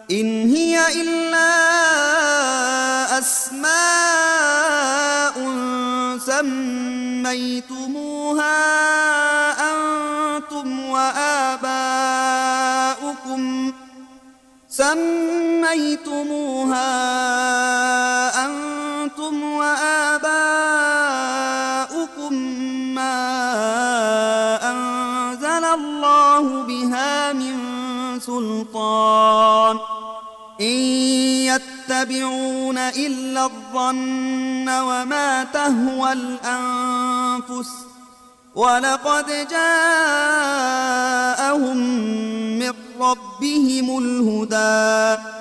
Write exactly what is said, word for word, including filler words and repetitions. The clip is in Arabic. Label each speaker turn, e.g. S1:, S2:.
S1: إن هي إلا أسماء سميتموها أنتم وآباؤكم سميتموها أنتم وآباؤكم ما أنزل الله بها من سلطان إن يتبعون إلا الظن وما تهوى الأنفس ولقد جاءهم من ربهم الهدى